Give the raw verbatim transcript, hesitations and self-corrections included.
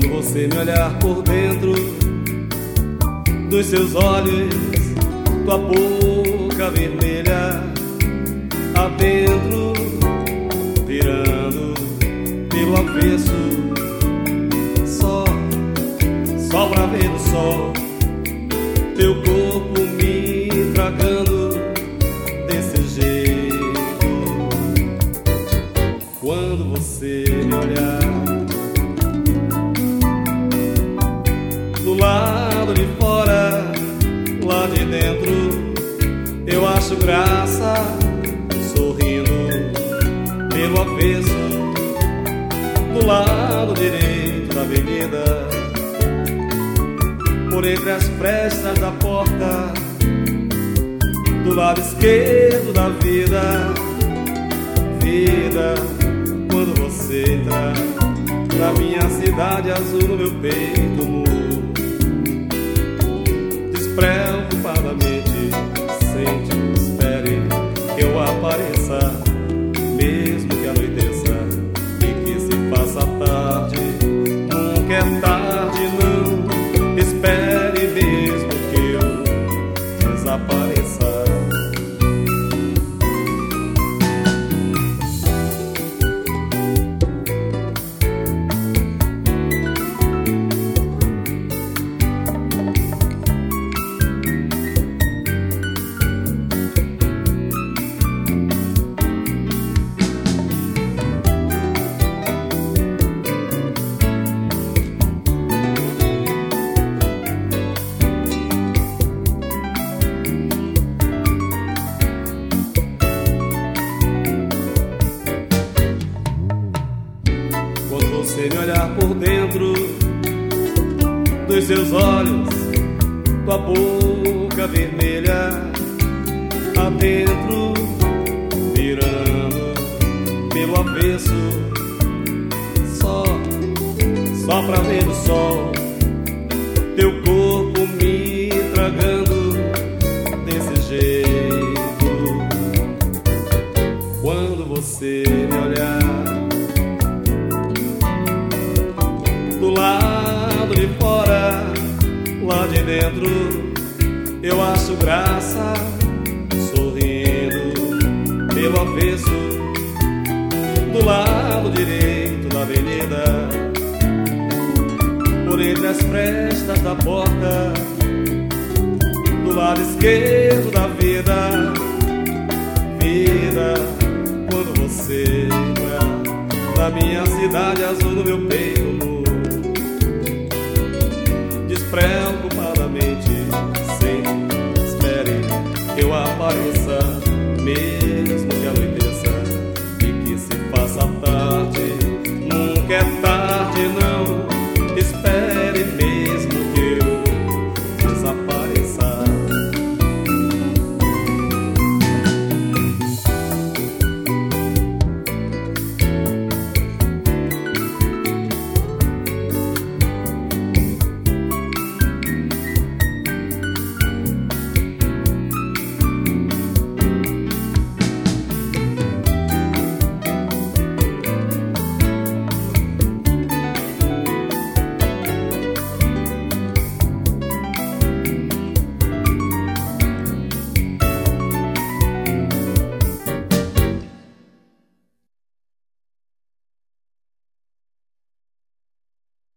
Quando você me olhar por dentro dos seus olhos, tua boca vermelha adentro, virando pelo avesso, só, só pra ver o sol, teu corpo me tragando desse jeito. Quando você me olhar do lado de fora, lá de dentro, eu acho graça, sorrindo pelo avesso, do lado direito da avenida, por entre as frestas da porta, do lado esquerdo da vida. Vida, quando você entrar na minha cidade azul, no meu peito nu, despreocupadamente sente, espere que eu apareça, mesmo que anoiteça e que se faça tarde. Nunca é tarde, não, espere mesmo que eu desapareça. Você me olhar por dentro dos seus olhos, tua boca vermelha adentro, virando pelo avesso, só, só pra ver o sol, teu corpo me tragando desse jeito. Quando você me olhar do lado de fora, lá de dentro, eu acho graça, sorrindo pelo avesso, do lado direito da avenida, por entre as frestas da porta, do lado esquerdo da vida. Vida, quando você entrar na minha cidade azul, no meu peito nu, despreocupadamente sente, espere que eu apareça, mesmo que anoiteça e que se faça tarde. Nunca é tarde.